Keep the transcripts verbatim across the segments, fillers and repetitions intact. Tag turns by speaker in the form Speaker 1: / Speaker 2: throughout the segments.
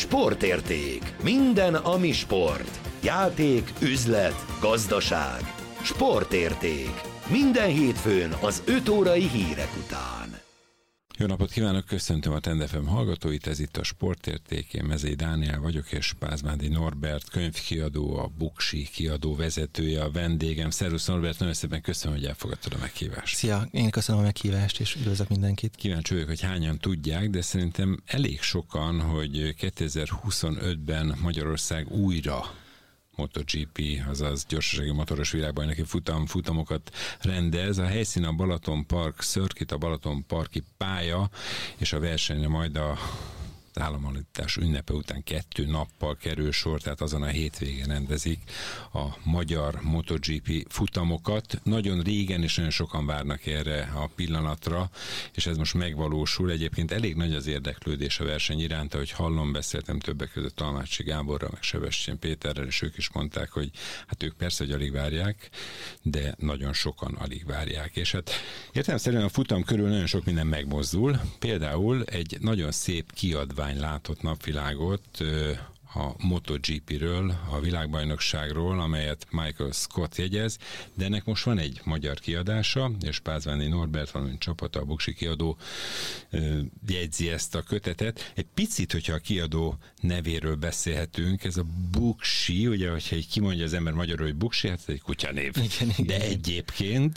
Speaker 1: Sportérték. Minden, ami sport. Játék, üzlet, gazdaság. Sportérték. Minden hétfőn az öt órai hírek után.
Speaker 2: Jó napot kívánok, köszöntöm a Trend ef em hallgatóit, ez itt a Sportérték, én Mezei Dániel vagyok, és Pázmándi Norbert, könyvkiadó, a Buksi kiadó vezetője, a vendégem. Szervusz Norbert, nagyon szépen köszönöm, hogy elfogadtad a meghívást.
Speaker 3: Szia, én köszönöm a meghívást, és üdvözlök mindenkit.
Speaker 2: Kíváncsi vagyok, hogy hányan tudják, de szerintem elég sokan, hogy kétezer-huszonötben Magyarország újra MotoGP, azaz gyorsasági motoros világbajnoki futam, futamokat rendez. A helyszín a Balaton Park Circuit, a Balaton Parki pálya, és a versenyre majd a az államalapítás ünnepe után kettő nappal kerül sor, tehát azon a hétvégén rendezik a magyar MotoGP futamokat. Nagyon régen és nagyon sokan várnak erre a pillanatra, és ez most megvalósul. Egyébként elég nagy az érdeklődés a verseny iránt, ahogy hallom, beszéltem többek között Talmácsi Gáborral, meg Sebestyén Péterrel, és ők is mondták, hogy hát ők persze, hogy alig várják, de nagyon sokan alig várják. És hát értelemszerűen a futam körül nagyon sok minden megmozdul. Például egy nagyon szép kiadvány látott napvilágot a MotoGP-ről, a világbajnokságról, amelyet Michael Scott jegyez, de ennek most van egy magyar kiadása, és Pázmándi Norbert, valamint csapata, a Buksi kiadó jegyzi ezt a kötetet. Egy picit, hogyha a kiadó nevéről beszélhetünk, ez a Buksi, ugye, hogyha így kimondja az ember magyarul, hogy Buksi, hát ez egy kutyanév. Igen, igen. De egyébként...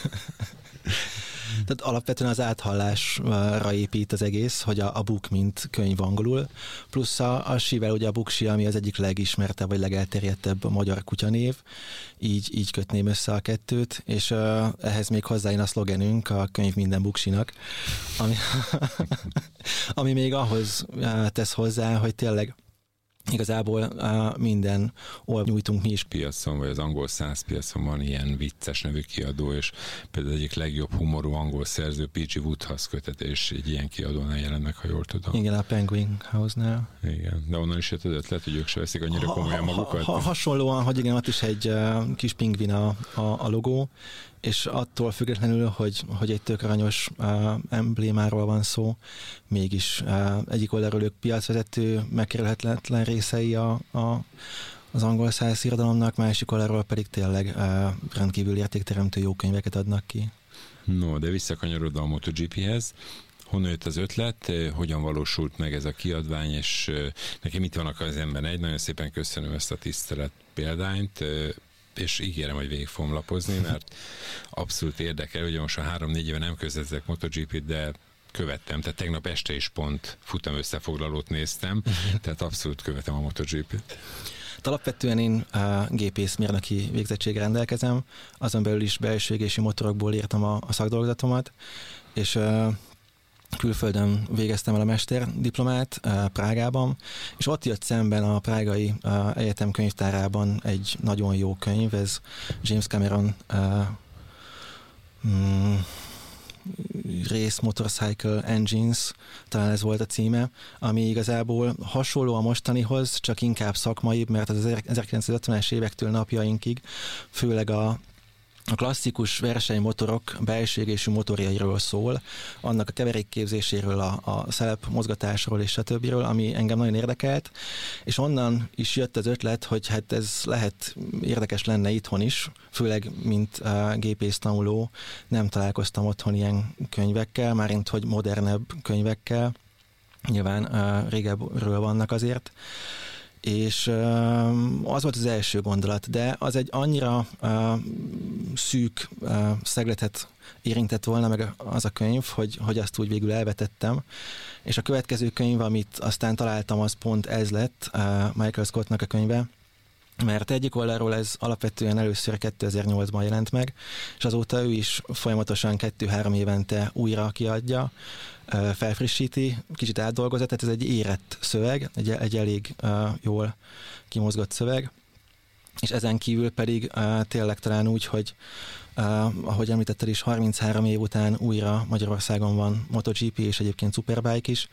Speaker 3: Tehát alapvetően az áthallásra épít az egész, hogy a, a book mint könyv angolul, plusz a, a sível ugye a Buksi, ami az egyik legismertebb vagy legelterjedtebb magyar kutyanév, így, így kötném össze a kettőt, és uh, ehhez még hozzájön a szlogenünk, a könyv minden Buksinak, ami, ami még ahhoz uh, tesz hozzá, hogy tényleg igazából uh, minden oldalt nyújtunk mi is.
Speaker 2: Piacon, vagy az angol száz piacon van ilyen vicces nevű kiadó, és például egyik legjobb humorú angol szerző P G Woodhouse kötete, és egy ilyen kiadónál jelent meg, ha jól tudom.
Speaker 3: Igen, a Penguin House-nál.
Speaker 2: Igen, de onnan is jött az ötlet, hogy ők se veszik annyira ha, komolyan magukat.
Speaker 3: Ha, ha, hasonlóan, hogy igen, ott is egy uh, kis pingvin a, a, a logó, és attól függetlenül, hogy, hogy egy tök aranyos uh, emblémáról van szó, mégis uh, egyik oldalról ők piacvezető, megkerülhetetlen részei a, a, az angol száz irodalomnak, másik oldalról pedig tényleg uh, rendkívül értékteremtő jó könyveket adnak ki.
Speaker 2: No, de visszakanyarodva a MotoGP-hez, honnan jött az ötlet, hogyan valósult meg ez a kiadvány, és nekem itt vannak az ember egy, nagyon szépen köszönöm ezt a tisztelet példányt, és ígérem, hogy végig fogom lapozni, mert abszolút érdekel, ugye most a három-négy éve nem közvetítek MotoGP-t, de követtem, tehát tegnap este is pont futam összefoglalót néztem, tehát abszolút követem a MotoGP-t.
Speaker 3: Alapvetően én uh, gépészmérnöki végzettséggel rendelkezem, azon belül is belső égési motorokból írtam a, a szakdolgozatomat, és uh, külföldön végeztem el a mesterdiplomát uh, Prágában, és ott jött szemben a prágai uh, egyetem könyvtárában egy nagyon jó könyv, ez James Cameron uh, mm, Race Motorcycle Engines, talán ez volt a címe, ami igazából hasonló a mostanihoz, csak inkább szakmaibb, mert az ezerkilencszázötvenes évektől napjainkig főleg a A klasszikus versenymotorok belső égésű motorjairól szól, annak a keverékképzéséről, a, a szelep mozgatásról és a többiről, ami engem nagyon érdekelt, és onnan is jött az ötlet, hogy hát ez lehet érdekes lenne itthon is, főleg mint uh, gépész tanuló nem találkoztam otthon ilyen könyvekkel, márint hogy modernebb könyvekkel, nyilván uh, régebbről vannak azért, és uh, az volt az első gondolat, de az egy annyira uh, szűk uh, szegletet érintett volna meg az a könyv, hogy, hogy azt úgy végül elvetettem, és a következő könyv, amit aztán találtam, az pont ez lett, uh, Michael Scottnak a könyve, mert egyik oldalról ez alapvetően először kétezer-nyolcban jelent meg, és azóta ő is folyamatosan kettő-három évente újra kiadja, felfrissíti, kicsit átdolgozza, tehát ez egy érett szöveg, egy, egy elég uh, jól kimozgott szöveg, és ezen kívül pedig uh, tényleg talán úgy, hogy uh, ahogy említetted is, harminchárom év után újra Magyarországon van MotoGP, és egyébként Superbike is,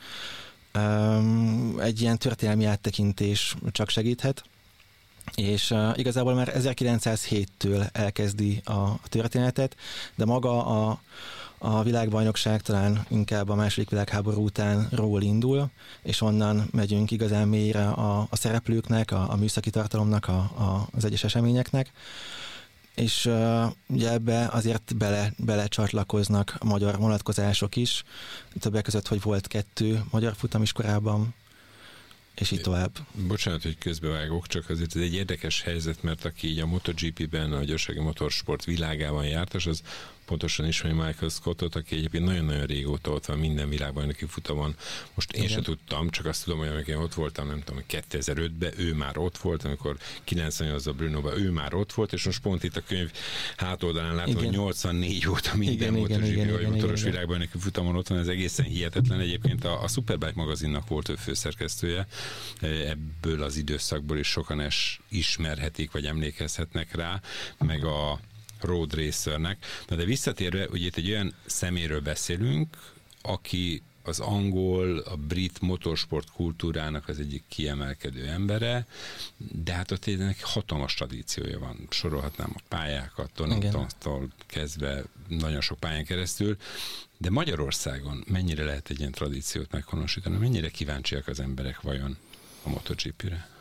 Speaker 3: um, egy ilyen történelmi áttekintés csak segíthet, és uh, igazából már ezerkilencszázhéttől elkezdi a, a történetet, de maga a A világbajnokság talán inkább a második világháború utánról indul, és onnan megyünk igazán mélyre a, a szereplőknek, a, a műszaki tartalomnak, a, a, az egyes eseményeknek, és uh, ugye ebbe azért bele, belecsatlakoznak a magyar vonatkozások is, többek között, hogy volt kettő magyar futam is korábban, és így tovább.
Speaker 2: Bocsánat, hogy közbevágok, csak azért ez egy érdekes helyzet, mert aki így a MotoGP-ben, a gyorsági motorsport világában járt, és az pontosan ismeri Michael Scottot, aki egyébként nagyon-nagyon régóta ott van minden világbajnoki futamon. Most én sem tudtam, csak azt tudom, hogy amikor én ott voltam, nem tudom, kétezer-ötben ő már ott volt, amikor kilencvennyolcban Brunóban ő már ott volt, és most pont itt a könyv hátoldalán látom, igen, hogy nyolcvannégy óta minden MotoGP vagy motoros világbajnoki futamon ott van, ez egészen hihetetlen. Egyébként a, a Superbike magazinnak volt ő főszerkesztője, ebből az időszakból is sokan es ismerhetik, vagy emlékezhetnek rá, meg a road racernek. Na de visszatérve, ugye itt egy olyan szeméről beszélünk, aki az angol, a brit motorsport kultúrának az egyik kiemelkedő embere, de hát ott ennek hatalmas tradíciója van. Sorolhatnám a pályákat, Doningtontól kezdve nagyon sok pályán keresztül, de Magyarországon mennyire lehet egy ilyen tradíciót meghonosítani? Mennyire kíváncsiak az emberek vajon a MotoGP-re?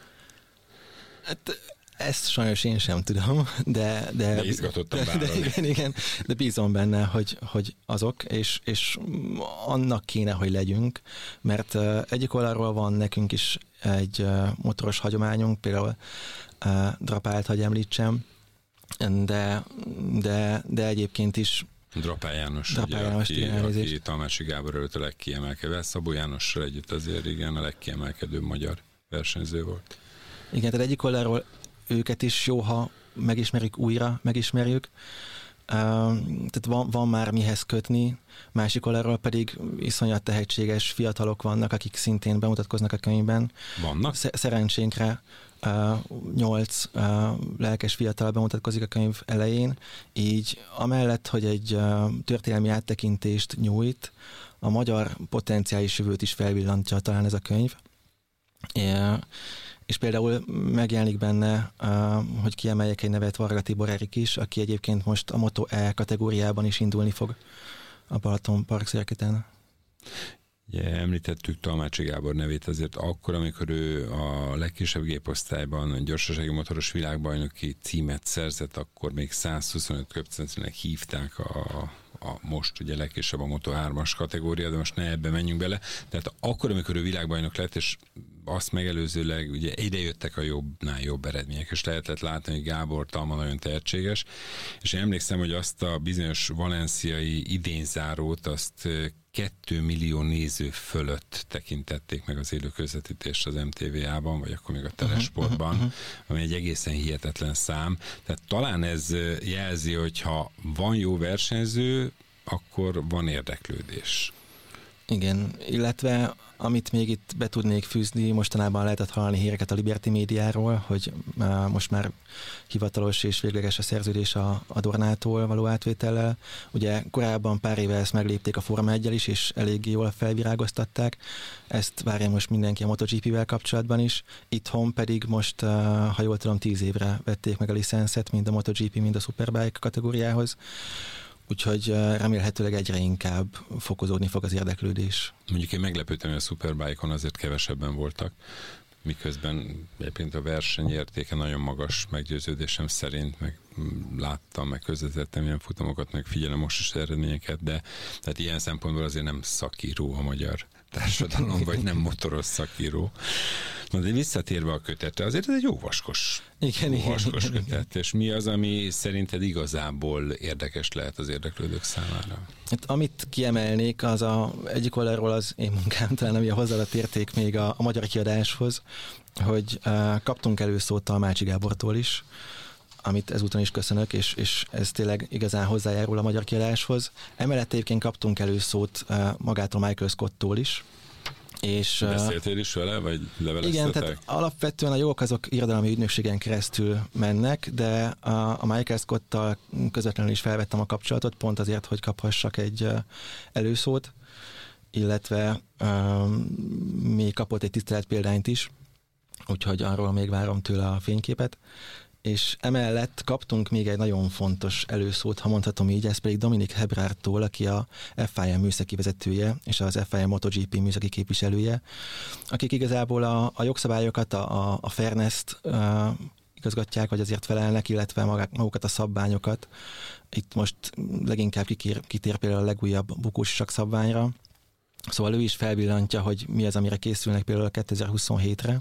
Speaker 3: Hát ezt sajnos én sem tudom, de... De,
Speaker 2: de izgatottan
Speaker 3: de, de, igen, igen, de bízom benne, hogy, hogy azok, és, és annak kéne, hogy legyünk, mert uh, egyik oldalról van nekünk is egy uh, motoros hagyományunk, például uh, Drapált, hogy említsem, de, de, de egyébként is
Speaker 2: Drapál János,
Speaker 3: Drapál
Speaker 2: ugye,
Speaker 3: János,
Speaker 2: aki, aki Talmási Gábor előtt a legkiemelkedő, Szabó Jánossal együtt azért igen a legkiemelkedőbb magyar versenyző volt.
Speaker 3: Igen, tehát egyik oldalról őket is jó, ha megismerjük újra, megismerjük. Uh, tehát van, van már mihez kötni, másik oldalról pedig iszonyat tehetséges fiatalok vannak, akik szintén bemutatkoznak a könyvben.
Speaker 2: Vannak?
Speaker 3: Szerencsénkre uh, nyolc uh, lelkes fiatal bemutatkozik a könyv elején, így amellett, hogy egy uh, történelmi áttekintést nyújt, a magyar potenciális jövőt is felvillantja talán ez a könyv. Yeah. És például megjelenik benne, hogy kiemeljek egy nevet, Varga Tibor Erik is, aki egyébként most a Moto E kategóriában is indulni fog a Balaton Park Circuiten.
Speaker 2: Yeah, említettük Talmácsi Gábor nevét azért akkor, amikor ő a legkisebb géposztályban a gyorsasági motoros világbajnoki címet szerzett, akkor még százhuszonöt köbcentrinek hívták a, a most ugye legkisebb a Moto hármas kategória, de most ne ebbe menjünk bele. Tehát akkor, amikor ő világbajnok lett, és azt megelőzőleg ugye idejöttek a jobbnál jobb eredmények, és lehetett látni, hogy Gábor Talma nagyon tehetséges, és én emlékszem, hogy azt a bizonyos valenciai idényzárót, azt kettő millió néző fölött tekintették meg az élő közvetítést az em té vé á-ban, vagy akkor még a Telesportban, uh-huh, uh-huh. ami egy egészen hihetetlen szám. Tehát talán ez jelzi, hogy ha van jó versenyző, akkor van érdeklődés.
Speaker 3: Igen, illetve amit még itt be tudnék fűzni, mostanában lehetett hallani híreket a Liberty médiáról, hogy most már hivatalos és végleges a szerződés a, a Dornától való átvétellel. Ugye korábban pár éve ezt meglépték a Forma egyel is, és eléggé jól felvirágoztatták. Ezt várja most mindenki a MotoGP-vel kapcsolatban is. Itthon pedig most, ha jól tudom, tíz évre vették meg a licenszet, mind a MotoGP, mind a Superbike kategóriához. Úgyhogy remélhetőleg egyre inkább fokozódni fog az érdeklődés.
Speaker 2: Mondjuk én meglepődtem, hogy a Superbike-on azért kevesebben voltak, miközben egyébként a verseny értéke nagyon magas meggyőződésem szerint, meg láttam, meg közvetettem ilyen futamokat, meg figyelem most is eredményeket, de tehát ilyen szempontból azért nem szakíró a magyar társadalom, vagy nem motoros szakíró. Na de visszatérve a kötetre, azért ez egy jó vaskos,
Speaker 3: igen,
Speaker 2: jó vaskos
Speaker 3: igen,
Speaker 2: kötet, igen. És mi az, ami szerinted igazából érdekes lehet az érdeklődők számára?
Speaker 3: Hát, amit kiemelnék, az a, egyik oldalról az én munkám, talán ami a hozzáadott érték még a, a magyar kiadáshoz, hogy uh, kaptunk előszót Talmácsi Gábortól is, amit ezúton is köszönök, és, és ez tényleg igazán hozzájárul a magyar kiadáshoz. Emellett egyébként kaptunk előszót uh, magától Michael Scotttól is. És,
Speaker 2: beszéltél is vele, vagy leveleztetek?
Speaker 3: Igen, tehát alapvetően a jogok azok irodalmi ügynökségen keresztül mennek, de a, a Michael Scotttal közvetlenül is felvettem a kapcsolatot, pont azért, hogy kaphassak egy uh, előszót, illetve um, még kapott egy tiszteletpéldányt is, úgyhogy arról még várom tőle a fényképet. és emellett kaptunk még egy nagyon fontos előszót, ha mondhatom így, ez pedig Dominik Hebrártól, aki a ef i em műszaki vezetője, és az ef i em MotoGP műszaki képviselője, akik igazából a, a jogszabályokat, a, a fairness-t uh, igazgatják, vagy azért felelnek, illetve magák, magukat a szabványokat. Itt most leginkább kikér, kitér például a legújabb bukósisak szabványra. Szóval ő is felvillantja, hogy mi az, amire készülnek például kétezer-huszonhétre.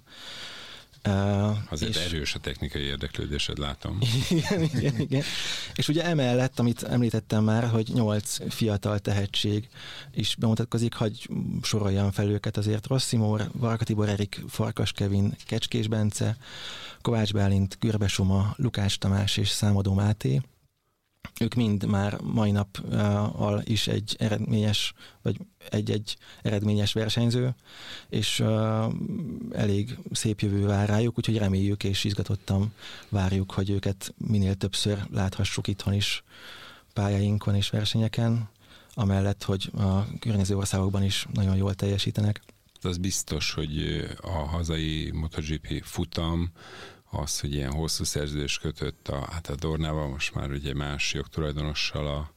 Speaker 2: Uh, Azért és... erős a technikai érdeklődésed, látom.
Speaker 3: igen, igen, igen. És ugye emellett, amit említettem már, hogy nyolc fiatal tehetség is bemutatkozik, hogy soroljam fel őket azért. Rossi Mór, Varga Tibor Erik, Farkas Kevin, Kecskés Bence, Kovács Bálint, Gürbe Soma, Lukács Tamás és Számadó Máté. Ők mind már mai nappal is egy eredményes, vagy egy-egy eredményes versenyző, és uh, elég szép jövő vár rájuk, úgyhogy reméljük és izgatottan várjuk, hogy őket minél többször láthassuk itthon is pályáinkon és versenyeken, amellett, hogy a környező országokban is nagyon jól teljesítenek.
Speaker 2: Az biztos, hogy a hazai MotoGP futam, az, hogy ilyen hosszú szerződés kötött a, hát a Dornával, most már ugye más jogtulajdonossal a,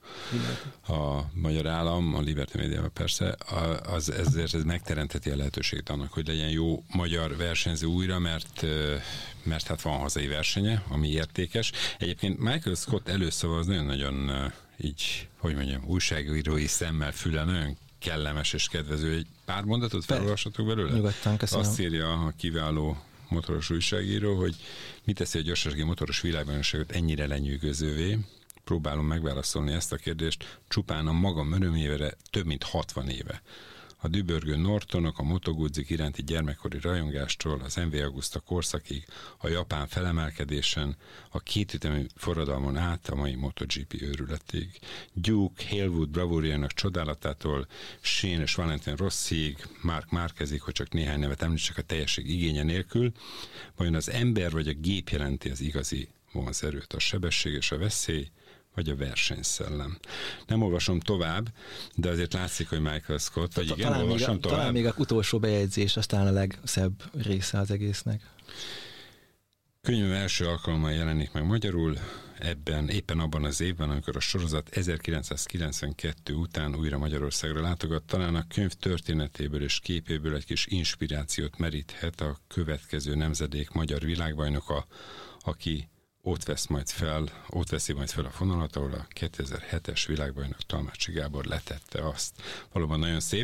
Speaker 2: a magyar állam, a Liberty Mediával persze, az, ezért ez megteremtheti a lehetőséget annak, hogy legyen jó magyar versenyző újra, mert, mert hát van hazai versenye, ami értékes. Egyébként Michael Scott előszava az nagyon-nagyon így, hogy mondjam, újságírói szemmel, füle, nagyon kellemes és kedvező. Egy pár mondatot felolvassatok belőle?
Speaker 3: Nyugodtan, köszönöm.
Speaker 2: Azt írja a kiváló motoros újságíró, hogy mit teszi a gyorsasági motoros világbajnokságot ennyire lenyűgözővé. Próbálom megválaszolni ezt a kérdést csupán a magam örömére több mint hatvan éve. A dübörgő Nortonok, a Moto Guzzik iránti gyermekkori rajongástól, az em vé Agusta korszakig, a japán felemelkedésen, a kétütemű forradalmon át a mai MotoGP őrületig. Duke, Halewood bravúrjának csodálatától, Shane és Valentin Rossiig, Marc Márquezig, hogy csak néhány nevet említsek a teljesség igénye nélkül, vajon az ember vagy a gép jelenti az igazi vonzerőt, a sebesség és a veszély, vagy a versenyszellem. Nem olvasom tovább, de azért látszik, hogy Michael Scott, vagy igen,
Speaker 3: talán
Speaker 2: olvasom
Speaker 3: még a,
Speaker 2: tovább.
Speaker 3: Talán még a utolsó bejegyzés, aztán a legszebb része az egésznek.
Speaker 2: Könyvem első alkalommal jelenik meg magyarul, ebben, éppen abban az évben, amikor a sorozat ezerkilencszázkilencvenkettő után újra Magyarországra látogat, talán a könyv történetéből és képéből egy kis inspirációt meríthet a következő nemzedék magyar világbajnoka, aki ott vesz majd fel, ott veszi majd fel a fonalat, ahol a kétezer-hetes világbajnok Talmácsi Gábor letette azt. Valóban nagyon szép.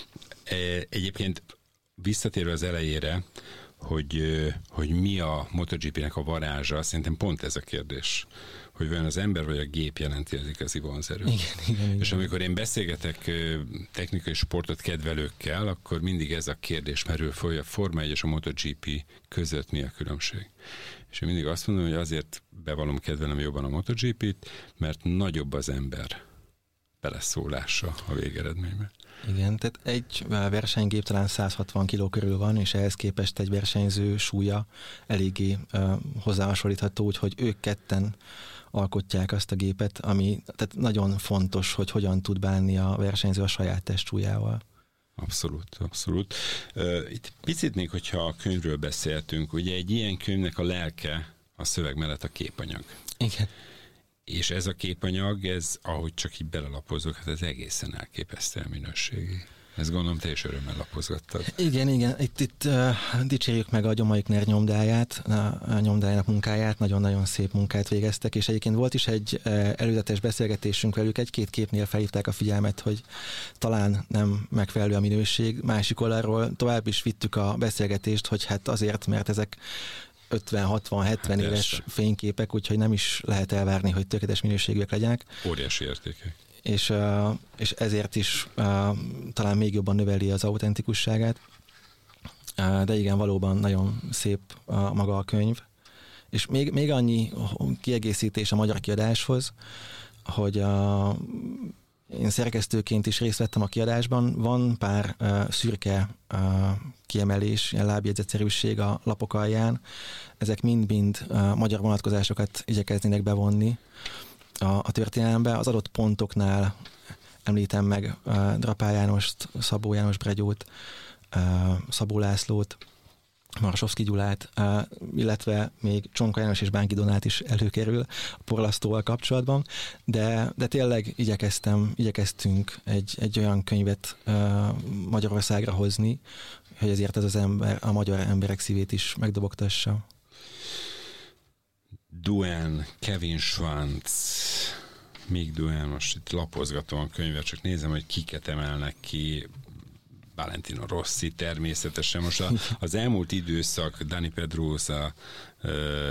Speaker 2: Egyébként visszatérve az elejére, hogy, hogy mi a MotoGP-nek a varázsa, szerintem pont ez a kérdés, hogy vajon az ember vagy a gép jelenti az igazi vonzerőt.
Speaker 3: Igen, igen, igen.
Speaker 2: És amikor én beszélgetek technikai sportot kedvelőkkel, akkor mindig ez a kérdés merül fel, hogy a Forma egy és a MotoGP között mi a különbség. És én mindig azt mondom, hogy azért bevallom, kedvelem jobban a MotoGP-t, mert nagyobb az ember beleszólása a végeredményben.
Speaker 3: Igen, tehát egy versenygép talán száz hatvan kiló körül van, és ehhez képest egy versenyző súlya eléggé uh, hozzáhasonlítható, úgyhogy ők ketten alkotják azt a gépet, ami tehát nagyon fontos, hogy hogyan tud bánni a versenyző a saját testsúlyával.
Speaker 2: Abszolút, abszolút. Uh, itt picit még, hogyha a könyvről beszéltünk, ugye egy ilyen könyvnek a lelke a szöveg mellett a képanyag.
Speaker 3: Igen. És
Speaker 2: ez a képanyag, ez, ahogy csak így belelapozok, hát ez egészen elképesztően minőségi. Ezt gondolom, te is örömmel lapozgattad.
Speaker 3: Igen, igen. Itt, itt uh, dicsérjük meg a Gyomaikner nyomdáját, a nyomdájának munkáját, nagyon-nagyon szép munkát végeztek, és egyébként volt is egy uh, előzetes beszélgetésünk velük, egy-két képnél felhívták a figyelmet, hogy talán nem megfelelő a minőség. Másik oldalról tovább is vittük a beszélgetést, hogy hát azért, mert ezek ötven, hatvan, hetven hát éves persze. fényképek, úgyhogy nem is lehet elvárni, hogy tökéletes minőségűek legyenek.
Speaker 2: Óriási értékek.
Speaker 3: És, uh, és ezért is uh, talán még jobban növeli az autentikusságát. Uh, de igen, valóban nagyon szép uh, maga a könyv. És még, még annyi kiegészítés a magyar kiadáshoz, hogy uh, én szerkesztőként is részt vettem a kiadásban. Van pár uh, szürke uh, kiemelés, ilyen lábjegyzetszerűség a lapok alján. Ezek mind-mind uh, magyar vonatkozásokat igyekeznének bevonni a, a történelembe. Az adott pontoknál említem meg uh, Drapá Jánost, Szabó János Bregyót, uh, Szabó Lászlót, Marasovszky Gyulát, illetve még Csonka János és Bánki Donát is előkerül a porlasztóval kapcsolatban, de, de tényleg igyekeztem, igyekeztünk egy, egy olyan könyvet Magyarországra hozni, hogy ezért ez az ember, a magyar emberek szívét is megdobogtassa.
Speaker 2: Duane, Kevin Schwantz, Mick Duane, most itt lapozgatom a könyvet, csak nézem, hogy kiket emelnek ki. Valentino Rossi természetesen. Most a, az elmúlt időszak, Dani Pedrosa, uh,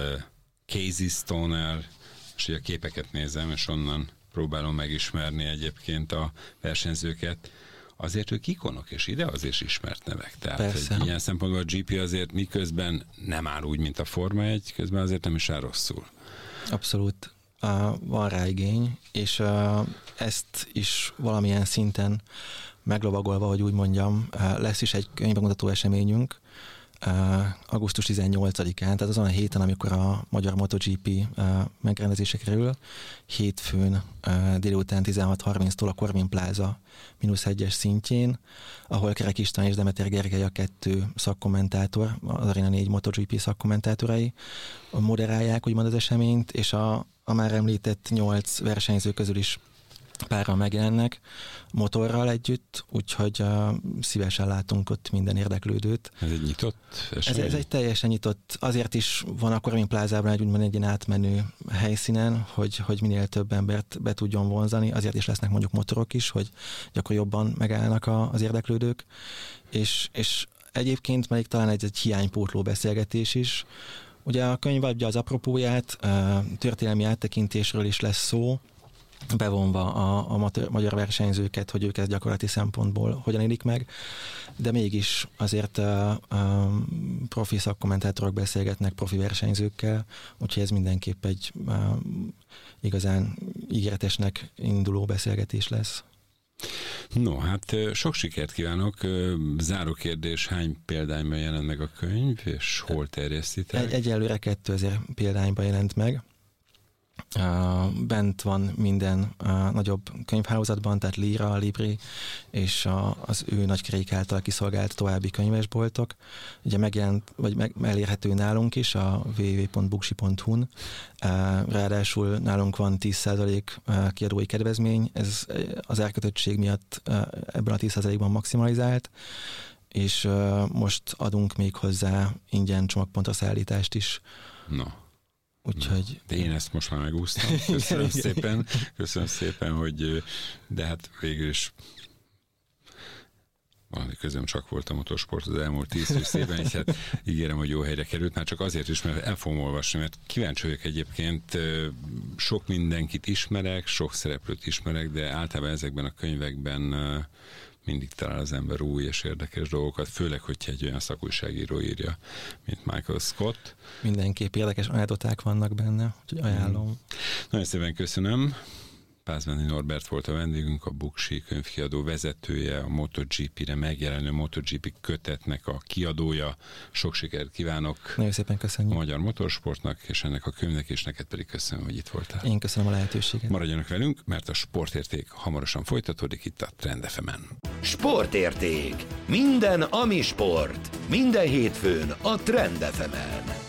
Speaker 2: Casey Stoner, és a képeket nézem, és onnan próbálom megismerni egyébként a versenyzőket. Azért ők ikonok, és ide azért ismert nevek. Tehát egy ilyen szempontból a gé pé azért miközben nem áll úgy, mint a Forma egy, közben azért nem is áll rosszul.
Speaker 3: Abszolút. Uh, van rá igény, és uh, ezt is valamilyen szinten meglovagolva, hogy úgy mondjam, lesz is egy könyvbemutató eseményünk augusztus tizennyolcadikán, tehát azon a héten, amikor a magyar MotoGP megrendezésre kerül, hétfőn délután tizenhat harminctól a Corvin Plaza mínusz egyes szintjén, ahol Kerek István és Demeter Gergely a kettő szakkommentátor, az Arena négy MotoGP szakkommentátorai moderálják úgymond az eseményt, és a, a már említett nyolc versenyző közül is páran megjelennek motorral együtt, úgyhogy uh, szívesen látunk ott minden érdeklődőt.
Speaker 2: Ez egy nyitott esemény?
Speaker 3: Ez, ez egy teljesen nyitott, azért is van a Corvin Plázában egy úgymond egy ilyen átmenő helyszínen, hogy, hogy minél több embert be tudjon vonzani, azért is lesznek mondjuk motorok is, hogy gyakran jobban megállnak a, az érdeklődők, és, és egyébként még talán egy, egy hiánypótló beszélgetés is. Ugye a könyv adja az apropóját, uh, történelmi áttekintésről is lesz szó, bevonva a, a magyar versenyzőket, hogy ők ezt gyakorlati szempontból hogyan élik meg, de mégis azért a, a profi szakkommentátorok beszélgetnek profi versenyzőkkel, úgyhogy ez mindenképp egy a, igazán ígéretesnek induló beszélgetés lesz.
Speaker 2: No, hát sok sikert kívánok. Záró kérdés, hány példányban jelent meg a könyv, és hol terjesztitek?
Speaker 3: Egy, egyelőre kétezer példányban jelent meg. Uh, bent van minden uh, nagyobb könyvhálózatban, tehát Lira, Libri és a, az ő nagykerék által kiszolgált további könyvesboltok. Ugye megjelent, vagy meg, elérhető nálunk is a double-u double-u double-u pont buksi pont hu-n. Uh, ráadásul nálunk van tíz százalék uh, kiadói kedvezmény, ez az árkötöttség miatt uh, ebben a tíz százalékban maximalizált, és uh, most adunk még hozzá ingyen csomagpontra szállítást is.
Speaker 2: No.
Speaker 3: Úgyhogy...
Speaker 2: De én ezt most már megúsztam. Köszönöm szépen, köszönöm szépen, hogy de hát végül is valami közöm csak volt a motorsport az elmúlt tíz-húsz évben, és hát ígérem, hogy jó helyre került, már csak azért is, mert el fogom olvasni, mert kíváncsi vagyok egyébként, sok mindenkit ismerek, sok szereplőt ismerek, de általában ezekben a könyvekben mindig talál az ember új és érdekes dolgokat, főleg, hogyha egy olyan szakújságíró írja, mint Michael Scott.
Speaker 3: Mindenképp érdekes anekdoták vannak benne, úgyhogy ajánlom. Hmm.
Speaker 2: Nagyon szépen köszönöm. Pázmány Norbert volt a vendégünk, a Buksi könyvkiadó vezetője, a MotoGP-re megjelenő MotoGP kötetnek a kiadója. Sok sikert kívánok!
Speaker 3: Nagyon szépen köszönjük!
Speaker 2: A magyar motorsportnak, és ennek a könyvnek, és neked pedig köszönöm, hogy itt voltál.
Speaker 3: Én köszönöm a lehetőséget.
Speaker 2: Maradjanak velünk, mert a Sportérték hamarosan folytatódik itt a Trend ef em-en.
Speaker 1: Sportérték. Minden, ami sport. Minden hétfőn a Trend ef em-en.